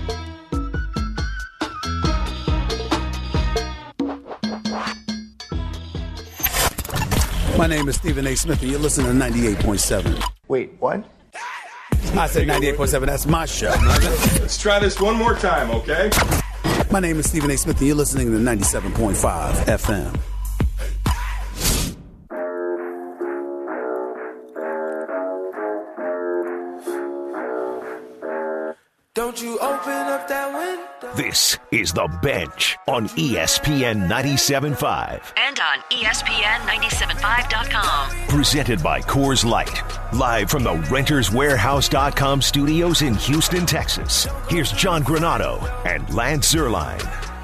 My name is Stephen A. Smith, and you're listening to ninety-eight point seven. Wait, what? I said ninety-eight point seven. That's my show. Let's try this one more time, okay? My name is Stephen A. Smith, and you're listening to ninety-seven point five F M. Don't you open up that window. This is The Bench on E S P N ninety-seven point five. And on E S P N ninety-seven point five dot com. Presented by Coors Light. Live from the renters warehouse dot com studios in Houston, Texas. Here's John Granado and Lance Zerline.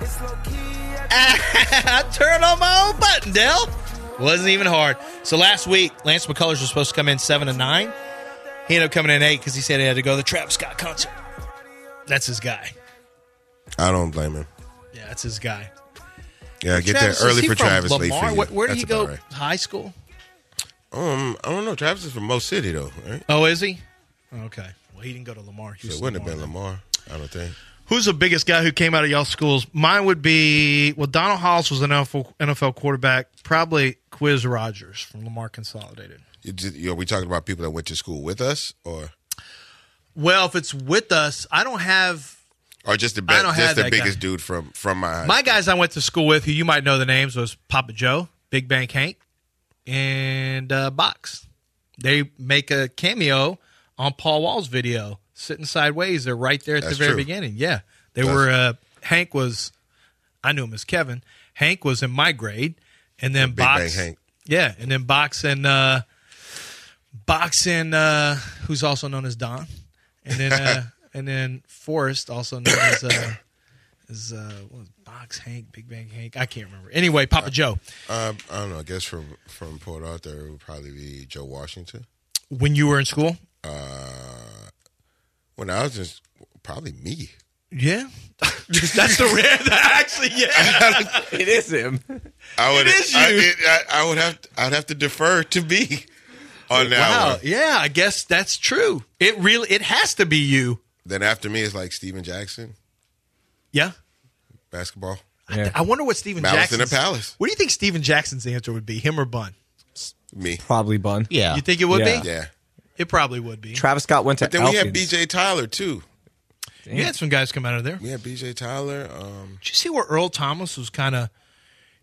I turned on my own button, Dell. Wasn't even hard. So last week, Lance McCullers was supposed to come in seven and nine. He ended up coming in eight because he said he had to go to the Travis Scott concert. That's his guy. I don't blame him. Yeah, that's his guy. Yeah, get Travis, there is early he for from Travis, late Lamar? for you. Where, where did That's he go? about right. High school? Um, I don't know. Travis is from Mo City, though, right? Oh, is he? Okay. Well, he didn't go to Lamar. So it Houston, wouldn't have been then. Lamar, I don't think. Who's the biggest guy who came out of y'all schools? Mine would be, well, Donald Hollis was an N F L, N F L quarterback. Probably Quiz Rogers from Lamar Consolidated. You just, you know, are we talking about people that went to school with us, or Well, if it's with us, I don't have or just the I best, don't just have the that biggest guy. dude from from my high My school? guys I went to school with, who you might know the names, was Papa Joe, Big Bank Hank, and uh, Box. They make a cameo on Paul Wall's video, Sitting Sideways. They're right there at That's the very true. beginning. Yeah. They That's- were, uh, Hank was, I knew him as Kevin. Hank was in my grade. And then Big Box. Bang Hank. Yeah. And then Box and, uh, Box and, uh, who's also known as Don. And then, uh, and then Forrest, also known as, uh, as uh, what was it? Box Hank, Big Bang Hank. I can't remember. Anyway, Papa Joe. Um, I don't know. I guess from from Port Arthur, it would probably be Joe Washington. When you were in school? Uh, when I was just probably me. Yeah. That's the rare. Actually, yeah. It is him. I would. It is I, you. it, I, I would have. To, I'd have to defer to me on that Wow. one. Yeah, I guess that's true. It really. It has to be you. Then after me is like Steven Jackson, Yeah. basketball. Yeah. I wonder what Steven Malice in Jackson's. the Palace. What do you think Steven Jackson's answer would be? Him or Bun? Me. Probably Bun. Yeah. You think it would Yeah. be? Yeah. It probably would be. Travis Scott went to But then we had Elkins. B J Tyler too. You had some guys come out of there. We had B J Tyler. Um, Did you see where Earl Thomas was kind of?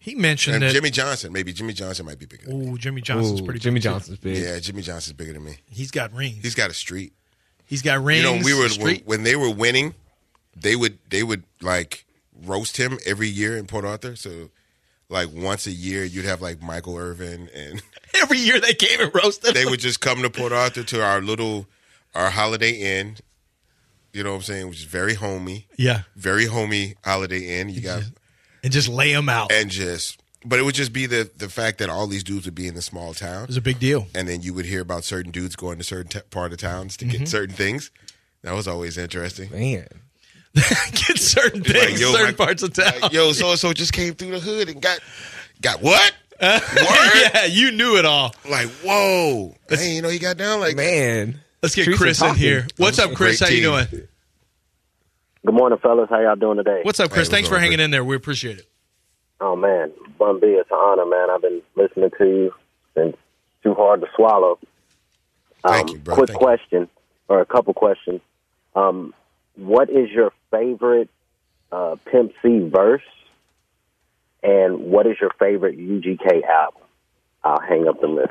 He mentioned and that Jimmy Johnson. Maybe Jimmy Johnson might be bigger than me. Ooh, Jimmy Johnson's Ooh, pretty Jimmy big, too. Johnson's big. Yeah, Jimmy Johnson's bigger than me. He's got rings. He's got a street. He's got rings. You know, we were street. when they were winning, they would they would like roast him every year in Port Arthur. So, like once a year, you'd have like Michael Irvin, and every year they came and roasted. They him. would just come to Port Arthur to our little our Holiday Inn. You know what I'm saying? Which is very homey. Yeah, very homey Holiday Inn. You got and just lay him out and just. But it would just be the the fact that all these dudes would be in the small town. It was a big deal. And then you would hear about certain dudes going to certain t- part of towns to get Mm-hmm. certain things. That was always interesting. Man. Get certain It's things, like, yo, certain my- parts of town. Like, yo, so and so just came through the hood and got got what? Uh, Word? yeah, you knew it all. Like, whoa. I didn't even know he got down like Man. Let's get Streets are Chris in talking. here. What's up, Chris? How Great you team. doing? Good morning, fellas. How y'all doing today? What's up, Chris? Hey, Thanks what's for up, hanging Chris? in there. We appreciate it. Oh, man. Bun B, it's an honor, man. I've been listening to you since Too Hard to Swallow. Um, Thank you, bro. Quick Thank you. question, or a couple questions. Um, what is your favorite uh, Pimp C verse, and what is your favorite U G K album? I'll hang up the list.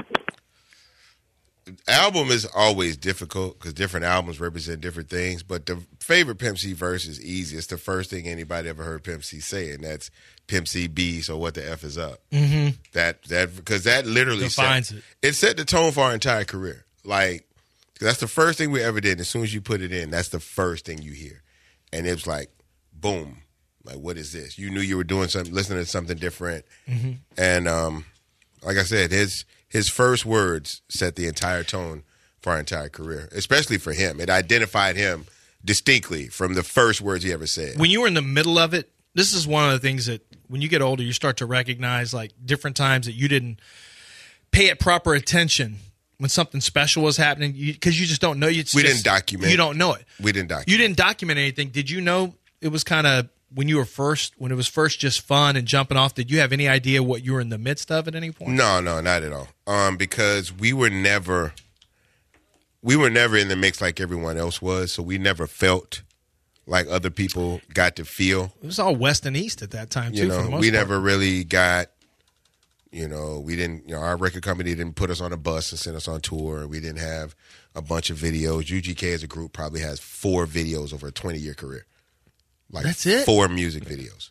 Album is always difficult because different albums represent different things. But the favorite Pimp C verse is easy. It's the first thing anybody ever heard Pimp C say, and that's Pimp C B. So what the F is up? Mm-hmm. That that because that literally Defines set, it. It set the tone for our entire career. Like that's the first thing we ever did. As soon as you put it in, that's the first thing you hear, and it was like, boom. Like, what is this? You knew you were doing something, listening to something different, Mm-hmm. and um, like I said, his. His first words set the entire tone for our entire career, especially for him. It identified him distinctly from the first words he ever said. When you were in the middle of it, this is one of the things that when you get older, you start to recognize like different times that you didn't pay it proper attention when something special was happening because you, you just don't know. It's we just, didn't document. You don't know it. We didn't document. You didn't document anything. Did you know it was kind of when you were first, when it was first just fun and jumping off? Did you have any idea what you were in the midst of at any point? No, no, not at all. Um, because we were never, we were never in the mix like everyone else was. So we never felt like other people got to feel. It was all West and East at that time too. You know, for the most we part. never really got. You know, we didn't. You know, our record company didn't put us on a bus and send us on tour. We didn't have a bunch of videos. U G K as a group probably has four videos over a twenty-year career. Like That's it? Four music videos.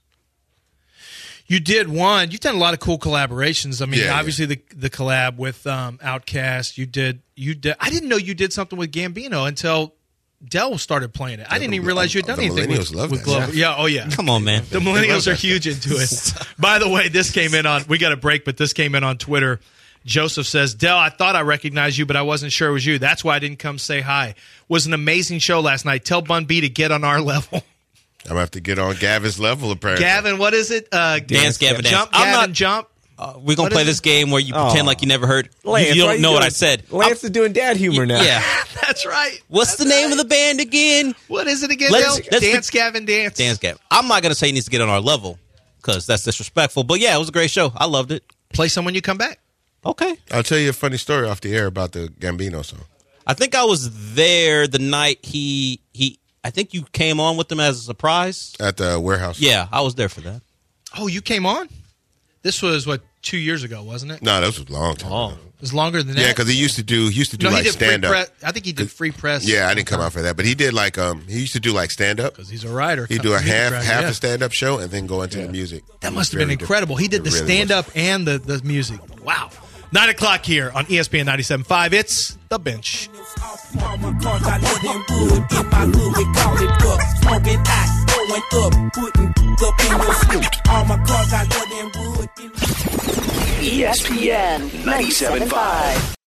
You did one. You've done a lot of cool collaborations. I mean, Yeah, obviously the the collab with um, Outkast. You did. You did. I didn't know you did something with Gambino until Dell started playing it. I didn't even realize you had done The anything with, millennials love with that Glover. stuff. Yeah. Oh yeah. Come on, man. The millennials are huge into it. By the way, this came in on. We got a break, but this came in on Twitter. Joseph says, Dell, I thought I recognized you, but I wasn't sure it was you. That's why I didn't come say hi. Was an amazing show last night. Tell Bun B to get on our level. I'm gonna have to get on Gavin's level apparently. Gavin, what is it? Uh, Dance, Gavin, dance. Jump, I'm Gavin, not- jump. Uh, we're going What to play is this it? game where you pretend Aw. like you never heard. You- Lance, you why don't you know what doing- I said. Lance is doing dad humor now. Yeah. That's right. What's the name of the band again? What is it again, Let's- Dale? let's- Dance, Gavin, dance. Dance Gavin. I'm not going to say he needs to get on our level because that's disrespectful. But yeah, it was a great show. I loved it. Play some when you come back. Okay. I'll tell you a funny story off the air about the Gambino song. I think I was there the night he he. I think you came on with him as a surprise at the warehouse. Yeah, I was there for that. Oh, you came on? This was what two years ago, wasn't it? No, that was a long time. Oh. ago. It was longer than that. Yeah, because he used to do he used to do no, he like did stand free up. press. I think he did free press. Yeah, I didn't come out for that, but he did like um he used to do like stand up because he's a writer. He'd do a Music half writer, half yeah. a stand up show and then go into the music. That It must have was been very incredible. He did different. the It really stand up and the, the music. Wow. Nine o'clock here on E S P N ninety-seven point five. It's The Bench. All my cars I live in wood. In my hood, we call it up. Smoking hot, going up, putting up in your sleep. All my cars I live in wood. E S P N ninety-seven point five.